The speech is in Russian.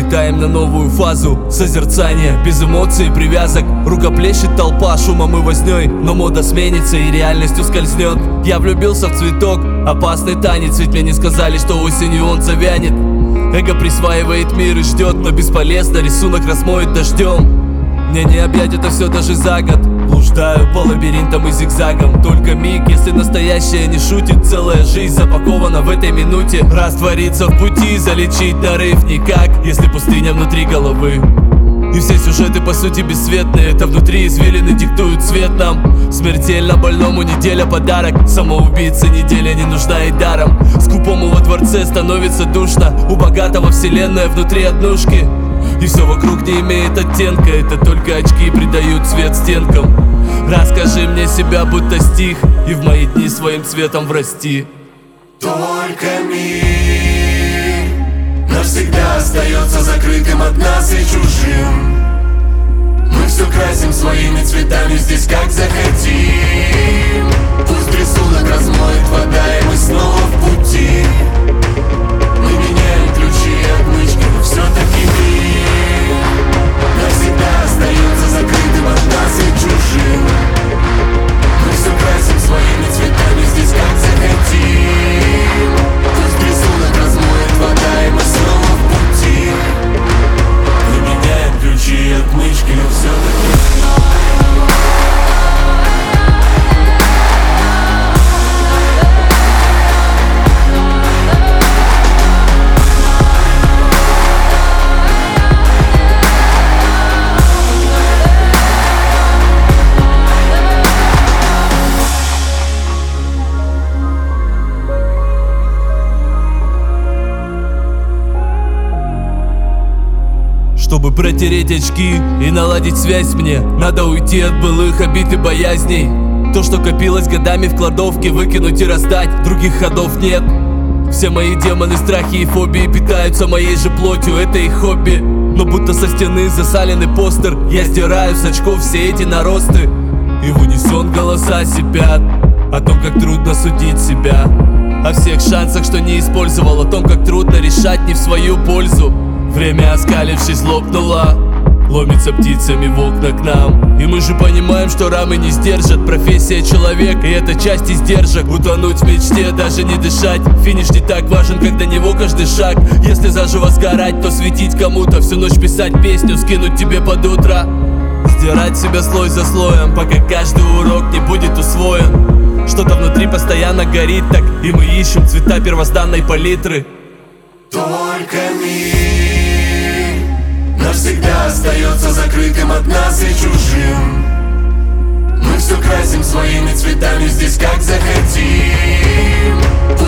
улетаем на новую фазу созерцания, без эмоций и привязок. Рукоплещет толпа шумом и вознёй, но мода сменится и реальность ускользнет. Я влюбился в цветок, опасный танец, ведь мне не сказали, что осенью он завянет. Эго присваивает мир и ждет, но бесполезно, рисунок размоет дождем. Мне не объять это все даже за год. Блуждаю по лабиринтам и зигзагам. Только миг, если настоящее не шутит. Целая жизнь запакована в этой минуте. Раствориться в пути, залечить нарыв никак, если пустыня внутри головы. И все сюжеты по сути бесцветные. Это внутри извилины диктуют цвет нам. Смертельно больному неделя подарок. Самоубийце неделя не нужна и даром. Скупому во дворце становится душно. У богатого вселенная внутри однушки. И все вокруг не имеет оттенка. Это только очки придают цвет стенкам. Расскажи мне себя, будто стих, и в мои дни своим цветом врасти. Только мир навсегда остается закрытым от нас и чужим. Мы все красим своими цветами здесь как захотим. Пусть рисунок размоет вода, и мы снова в пути. Мы меняем ключи и отмычки, но все-таки мир навсегда остается закрытым от нас и чужим. Мы все красим своими цветами здесь как захотим. Пусть рисунок размоет вода, и мы снова в пути. Мы меняем ключи и отмычки, но все-таки Чтобы протереть очки и наладить связь мне, надо уйти от былых обид и боязней. То, что копилось годами в кладовке, выкинуть и раздать, других ходов нет. Все мои демоны, страхи и фобии питаются моей же плотью, это их хобби. Но будто со стены засаленный постер, я стираю с очков все эти наросты. И в унисон голоса сипят о том, как трудно судить себя, о всех шансах, что не использовал, о том, как трудно решать не в свою пользу. Время, оскалившись, лопнуло, ломится птицами в окна к нам. И мы же понимаем, что рамы не сдержат. Профессия человека, и это часть издержек. Утонуть в мечте, даже не дышать. Финиш не так важен, как до него каждый шаг. Если заживо сгорать, то светить кому-то. Всю ночь писать песню, скинуть тебе под утро. Сдирать себя слой за слоем, пока каждый урок не будет усвоен. Что-то внутри постоянно горит так, и мы ищем цвета первозданной палитры. только мир навсегда остается закрытым от нас и чужим. Мы все красим своими цветами здесь как захотим.